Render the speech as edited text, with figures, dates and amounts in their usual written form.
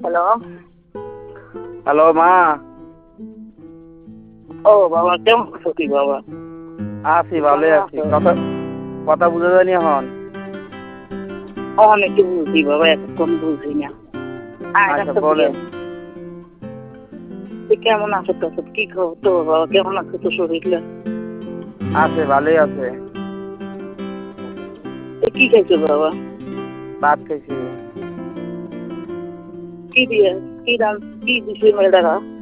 Hello. Hello মা। ও বাবা, কেমন আছো কি বাবা? আছি, ভালোই আছি। কথা কথা বুঝা যায়নি এখন? অনেকে বুঝি বাবা, এতক্ষণ বুঝি না। আচ্ছা বলেন। কেমন আছো তো? কি খবর তো বাবা? কেমন আছো তো শরীরটা? আছে, ভালোই আছে। কি খাইছো বাবা? ভাত খাইছি। কি দিয়ে কি দাম কি দিছে মেয়েটারা?